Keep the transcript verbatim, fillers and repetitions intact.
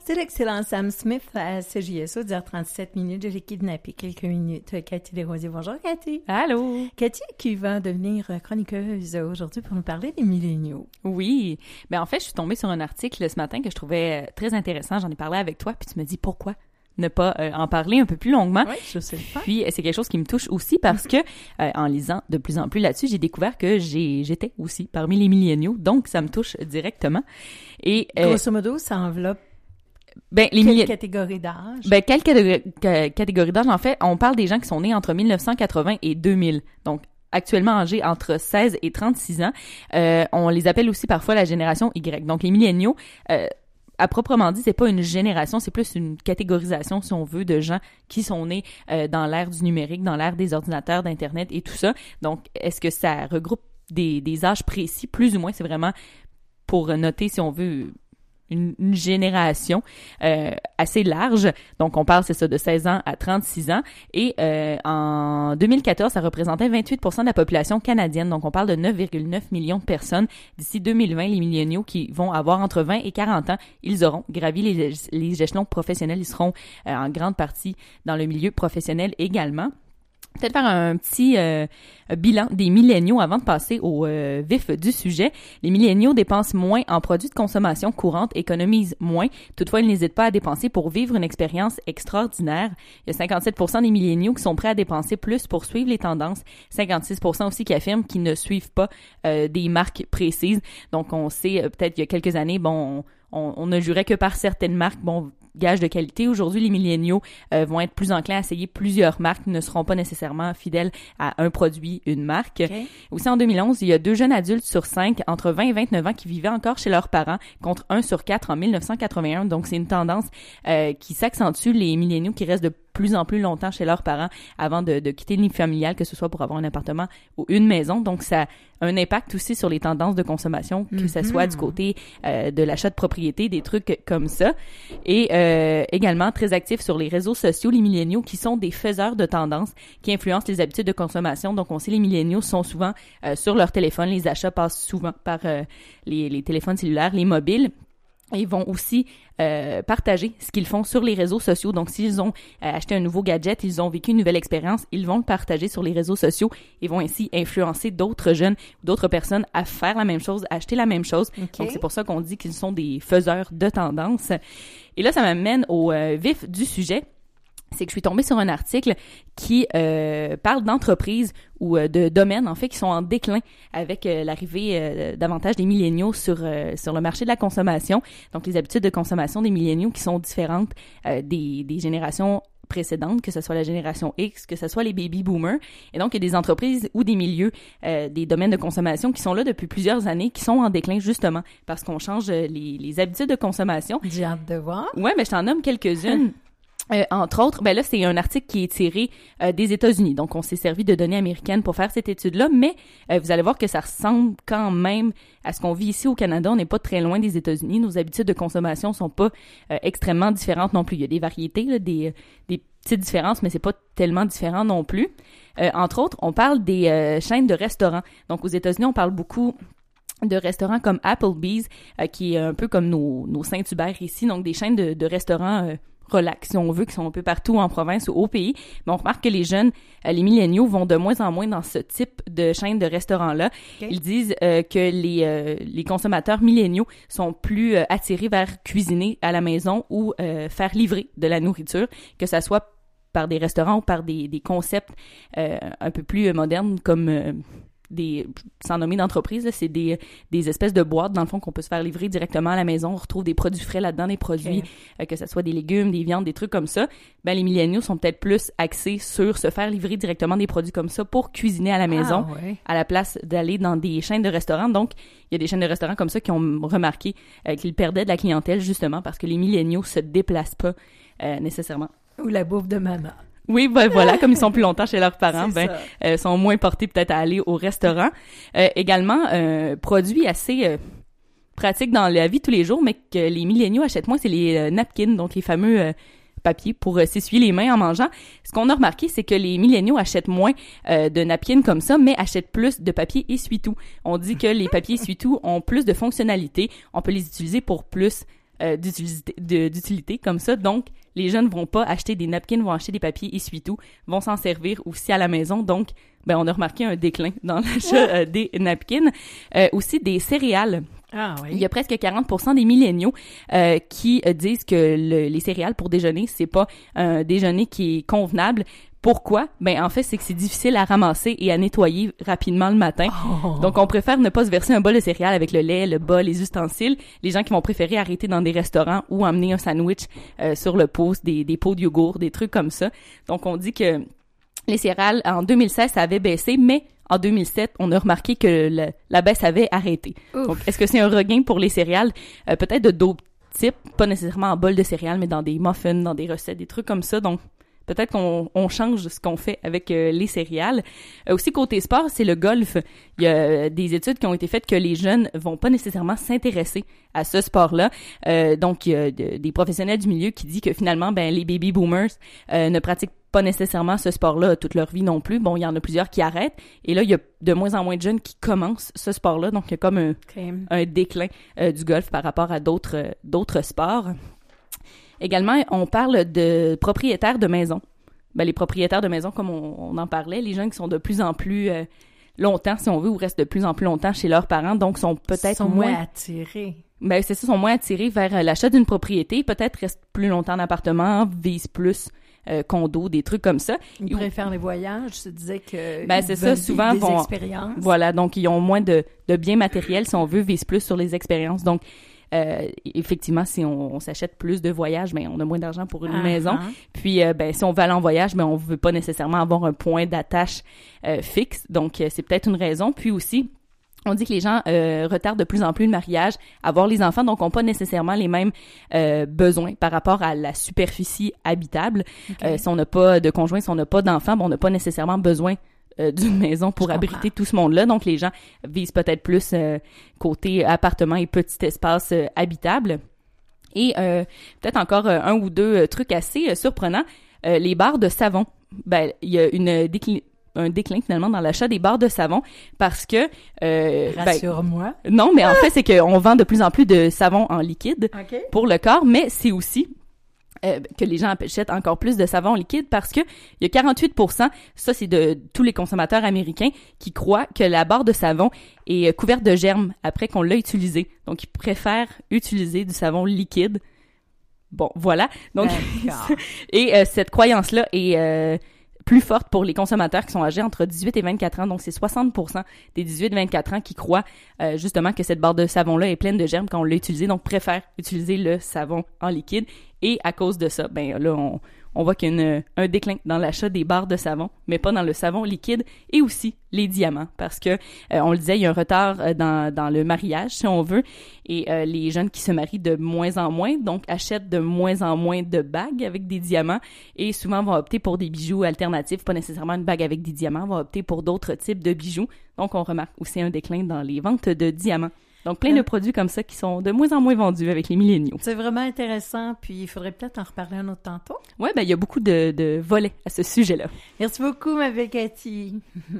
C'est l'excellent Sam Smith à C J S O, dix heures trente-sept minutes. Je l'ai kidnappé quelques minutes. Cathy Desrosiers, bonjour Cathy. Allô. Cathy qui va devenir chroniqueuse aujourd'hui pour nous parler des milléniaux. Oui. Ben en fait, je suis tombée sur un article ce matin que je trouvais très intéressant. J'en ai parlé avec toi, puis tu me dis pourquoi ne pas euh, en parler un peu plus longuement. Oui, je sais le faire. Puis c'est quelque chose qui me touche aussi parce que euh, en lisant de plus en plus là-dessus, j'ai découvert que j'ai j'étais aussi parmi les milléniaux, donc ça me touche directement. Et euh, grosso modo, ça enveloppe ben les quelle milléniaux catégorie d'âge? Ben quelle catégorie, catégorie d'âge en fait, on parle des gens qui sont nés entre mille neuf cent quatre-vingts et deux mille. Donc actuellement âgés entre seize et trente-six ans. Euh, on les appelle aussi parfois la génération Y. Donc les milléniaux euh, à proprement dit, c'est pas une génération, c'est plus une catégorisation, si on veut, de gens qui sont nés euh, dans l'ère du numérique, dans l'ère des ordinateurs, d'Internet et tout ça. Donc, est-ce que ça regroupe des, des âges précis? Plus ou moins, c'est vraiment pour noter, si on veut, une, une génération euh, assez large. Donc, on parle, c'est ça, de seize ans à trente-six ans. Et euh, en deux mille quatorze, ça représentait vingt-huit pour cent de la population canadienne. Donc, on parle de neuf virgule neuf millions de personnes. D'ici deux mille vingt, les milléniaux qui vont avoir entre vingt et quarante ans, ils auront gravi les, les échelons professionnels. Ils seront euh, en grande partie dans le milieu professionnel également. Peut-être faire un petit euh, bilan des milléniaux avant de passer au euh, vif du sujet. Les milléniaux dépensent moins en produits de consommation courante, économisent moins. Toutefois, ils n'hésitent pas à dépenser pour vivre une expérience extraordinaire. Il y a cinquante-sept pour cent des milléniaux qui sont prêts à dépenser plus pour suivre les tendances. cinquante-six pour cent aussi qui affirment qu'ils ne suivent pas euh, des marques précises. Donc, on sait, euh, peut-être il y a quelques années, bon, on, on, on ne jurait que par certaines marques, bon, gage de qualité. Aujourd'hui, les milléniaux euh, vont être plus enclins à essayer plusieurs marques, ne seront pas nécessairement fidèles à un produit, une marque. Okay. Aussi, en deux mille onze, il y a deux jeunes adultes sur cinq entre vingt et vingt-neuf ans qui vivaient encore chez leurs parents, contre un sur quatre en mille neuf cent quatre-vingt-un. Donc, c'est une tendance euh, qui s'accentue. Les milléniaux qui restent de plus en plus longtemps chez leurs parents avant de, de quitter le nid familial, que ce soit pour avoir un appartement ou une maison. Donc, ça a un impact aussi sur les tendances de consommation, que mm-hmm. ce soit du côté euh, de l'achat de propriété, des trucs comme ça. Et euh, également très actifs sur les réseaux sociaux, les milléniaux qui sont des faiseurs de tendances, qui influencent les habitudes de consommation. Donc, on sait les milléniaux sont souvent euh, sur leur téléphone. Les achats passent souvent par euh, les, les téléphones cellulaires, les mobiles. Ils vont aussi euh, partager ce qu'ils font sur les réseaux sociaux. Donc, s'ils ont euh, acheté un nouveau gadget, ils ont vécu une nouvelle expérience, ils vont le partager sur les réseaux sociaux et vont ainsi influencer d'autres jeunes, d'autres personnes à faire la même chose, à acheter la même chose. Okay. Donc, c'est pour ça qu'on dit qu'ils sont des faiseurs de tendance. Et là, ça m'amène au euh, vif du sujet. C'est que je suis tombée sur un article qui euh, parle d'entreprises ou euh, de domaines, en fait, qui sont en déclin avec euh, l'arrivée euh, davantage des milléniaux sur euh, sur le marché de la consommation. Donc, les habitudes de consommation des milléniaux qui sont différentes euh, des, des générations précédentes, que ce soit la génération X, que ce soit les baby boomers. Et donc, il y a des entreprises ou des milieux, euh, des domaines de consommation qui sont là depuis plusieurs années, qui sont en déclin justement parce qu'on change les, les habitudes de consommation. J'ai hâte de voir. Ouais, mais je t'en nomme quelques-unes. Euh, entre autres, ben là, c'est un article qui est tiré euh, des États-Unis. Donc, on s'est servi de données américaines pour faire cette étude-là, mais euh, vous allez voir que ça ressemble quand même à ce qu'on vit ici au Canada. On n'est pas très loin des États-Unis. Nos habitudes de consommation sont pas euh, extrêmement différentes non plus. Il y a des variétés, là, des, des petites différences, mais c'est pas tellement différent non plus. Euh, entre autres, on parle des euh, chaînes de restaurants. Donc, aux États-Unis, on parle beaucoup de restaurants comme Applebee's, euh, qui est un peu comme nos, nos Saint-Hubert ici, donc des chaînes de, de restaurants euh, relax, si on veut, qui sont un peu partout en province ou au pays. Mais on remarque que les jeunes, euh, les milléniaux, vont de moins en moins dans ce type de chaîne de restaurants-là. Okay. Ils disent euh, que les euh, les consommateurs milléniaux sont plus euh, attirés vers cuisiner à la maison ou euh, faire livrer de la nourriture, que ça soit par des restaurants ou par des, des concepts euh, un peu plus modernes comme... Euh, des, sans nommer d'entreprise, là, c'est des, des espèces de boîtes, dans le fond, qu'on peut se faire livrer directement à la maison. On retrouve des produits frais là-dedans, des produits, okay. euh, que ce soit des légumes, des viandes, des trucs comme ça. Ben, les milléniaux sont peut-être plus axés sur se faire livrer directement des produits comme ça pour cuisiner à la maison, ah, ouais. à la place d'aller dans des chaînes de restaurants. Donc, il y a des chaînes de restaurants comme ça qui ont remarqué euh, qu'ils perdaient de la clientèle, justement, parce que les milléniaux se déplacent pas euh, nécessairement. Ou la bouffe de maman. Oui, ben voilà, comme ils sont plus longtemps chez leurs parents, c'est ben euh, sont moins portés peut-être à aller au restaurant. Euh, également, un produit assez euh, pratique dans la vie de tous les jours, mais que les milléniaux achètent moins, c'est les euh, napkins, donc les fameux euh, papiers pour euh, s'essuyer les mains en mangeant. Ce qu'on a remarqué, c'est que les milléniaux achètent moins euh, de napkins comme ça, mais achètent plus de papier essuie-tout. On dit que les papiers essuie-tout ont plus de fonctionnalités, on peut les utiliser pour plus euh, d'utilité, de, d'utilité comme ça. Donc, les jeunes vont pas acheter des napkins, vont acheter des papiers essuie-tout, vont s'en servir aussi à la maison. Donc, ben on a remarqué un déclin dans l'achat euh, des napkins. Euh, aussi des céréales. Ah oui. Il y a presque quarante pour cent des milléniaux euh, qui euh, disent que le, les céréales pour déjeuner, c'est pas un déjeuner qui est convenable. Pourquoi? Ben en fait, c'est que c'est difficile à ramasser et à nettoyer rapidement le matin. Oh. Donc, on préfère ne pas se verser un bol de céréales avec le lait, le bol, les ustensiles. Les gens qui vont préférer arrêter dans des restaurants ou amener un sandwich euh, sur le pouce, des, des pots de yogourt, des trucs comme ça. Donc, on dit que les céréales, en deux mille seize, ça avait baissé, mais en deux mille sept, on a remarqué que le, la baisse avait arrêté. Ouf. Donc, est-ce que c'est un regain pour les céréales? Euh, peut-être de d'autres types, pas nécessairement en bol de céréales, mais dans des muffins, dans des recettes, des trucs comme ça. Donc, peut-être qu'on on change ce qu'on fait avec euh, les céréales. Euh, aussi, côté sport, c'est le golf. Il y a euh, des études qui ont été faites que les jeunes vont pas nécessairement s'intéresser à ce sport-là. Euh, donc, il y a de, des professionnels du milieu qui disent que finalement, ben les baby boomers euh, ne pratiquent pas nécessairement ce sport-là toute leur vie non plus. Bon, il y en a plusieurs qui arrêtent. Et là, il y a de moins en moins de jeunes qui commencent ce sport-là. Donc, il y a comme un, okay. un déclin euh, du golf par rapport à d'autres euh, d'autres sports. Également, on parle de propriétaires de maisons. Ben, les propriétaires de maisons, comme on, on en parlait, les jeunes qui sont de plus en plus euh, longtemps, si on veut, ou restent de plus en plus longtemps chez leurs parents, donc sont peut-être sont moins... moins attirés. Ben, c'est ça, sont moins attirés vers euh, l'achat d'une propriété, peut-être restent plus longtemps en appartement, visent plus euh, condo, des trucs comme ça. Ils ou... préfèrent les voyages, je disais que ben, c'est ça, souvent des vont... expériences. Voilà, donc ils ont moins de, de biens matériels, si on veut, visent plus sur les expériences. Donc, Euh, effectivement, si on, on s'achète plus de voyages, ben on a moins d'argent pour une uh-huh. maison. Puis, euh, ben si on veut aller en voyage, ben on veut pas nécessairement avoir un point d'attache euh, fixe. Donc, euh, c'est peut-être une raison. Puis aussi, on dit que les gens euh, retardent de plus en plus le mariage, avoir les enfants, donc n'ont pas nécessairement les mêmes euh, besoins par rapport à la superficie habitable. Okay. Euh, si on n'a pas de conjoint, si on n'a pas d'enfants, ben on n'a pas nécessairement besoin Euh, d'une maison pour abriter tout ce monde-là. Donc, les gens visent peut-être plus euh, côté appartement et petit espace euh, habitable. Et euh, peut-être encore euh, un ou deux euh, trucs assez euh, surprenants. Euh, les barres de savon. Ben, il y a une déclin un déclin finalement dans l'achat des barres de savon parce que... Euh, Rassure-moi. Ben, non, mais en fait, c'est qu'on vend de plus en plus de savon en liquide okay. pour le corps, mais c'est aussi... Euh, que les gens achètent encore plus de savon liquide parce que il y a quarante-huit pour cent, ça c'est de tous les consommateurs américains qui croient que la barre de savon est couverte de germes après qu'on l'a utilisé. Donc ils préfèrent utiliser du savon liquide. Bon, voilà. Donc et euh, cette croyance-là est euh, plus forte pour les consommateurs qui sont âgés entre dix-huit et vingt-quatre ans. Donc, c'est soixante pour cent des dix-huit à vingt-quatre ans qui croient euh, justement que cette barre de savon-là est pleine de germes quand on l'a utilisée, donc préfèrent utiliser le savon en liquide. Et à cause de ça, ben là, on, on voit qu'il y a une, un déclin dans l'achat des barres de savon, mais pas dans le savon liquide, et aussi les diamants, parce que, euh, on le disait, il y a un retard euh, dans, dans le mariage, si on veut, et euh, les jeunes qui se marient de moins en moins, donc achètent de moins en moins de bagues avec des diamants, et souvent vont opter pour des bijoux alternatifs, pas nécessairement une bague avec des diamants, vont opter pour d'autres types de bijoux. Donc, on remarque aussi un déclin dans les ventes de diamants. Donc, plein de produits comme ça qui sont de moins en moins vendus avec les milléniaux. C'est vraiment intéressant, puis il faudrait peut-être en reparler un autre tantôt. Oui, ben il y a beaucoup de, de volets à ce sujet-là. Merci beaucoup, ma belle Cathy.